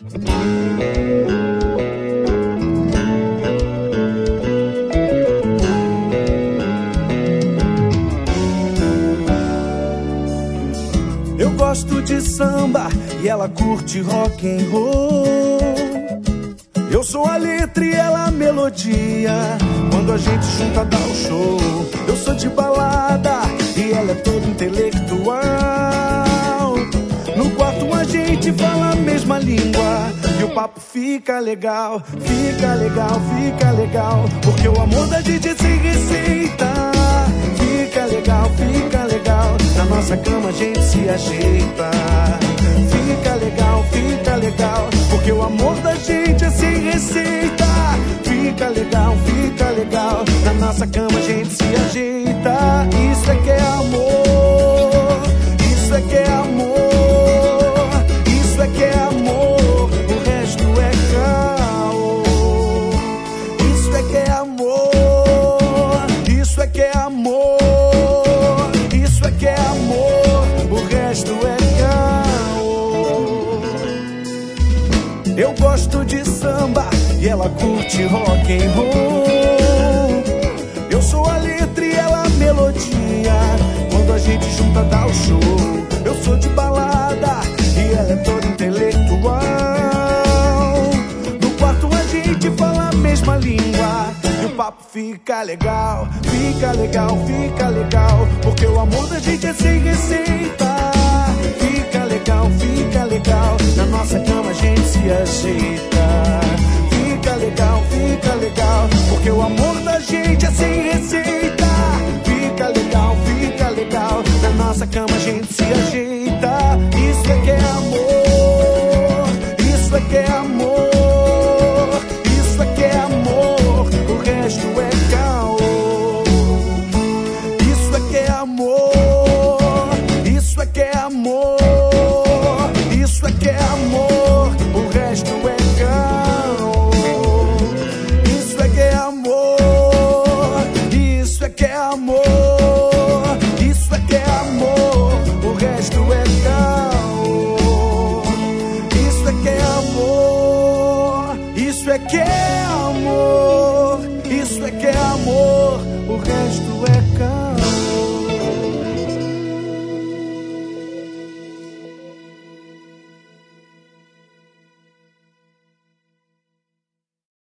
Eu gosto de samba e ela curte rock and roll. Eu sou a letra e ela a melodia. Quando a gente junta dá o show. Eu sou de balada e ela é toda intelectual. No quarto a gente fala a mesma língua e o papo fica legal, fica legal, fica legal. Porque o amor da gente é sem receita. Fica legal, fica legal. Na nossa cama a gente se ajeita. Fica legal, fica legal. Porque o amor da gente é sem receita. Fica legal, fica legal. Na nossa cama a gente se ajeita. Isso é que é amor. Isso é que é amor. Isso é que é amor. O resto é caô. Isso é que é amor. Isso é que é amor. Isso é que é amor. O resto é caô. Eu gosto de samba e ela curte rock and roll. Eu sou a letra e ela a melodia. Quando a gente junta dá o show. Eu sou de balada e ela é toda intelectual. No quarto a gente fala a mesma língua e o papo fica legal, fica legal, fica legal. Porque o amor da gente é sem receita. Fica legal, fica legal. Na nossa cama a gente se ajeita. Fica legal, fica legal. Porque o amor da gente é sem receita. Fica legal, fica legal. Na nossa cama a gente se ajeita. Isso é que é amor. Isso é que é amor. Isso é que é amor. O resto é caô. Isso é que é amor. Isso é que é amor. Isso é que é amor. O resto é caô. Isso é que é amor. Isso é que é amor. Isso é que é amor. O resto é caô. Isso é que é amor. Isso é que é amor. Isso é que é amor. O resto é caô.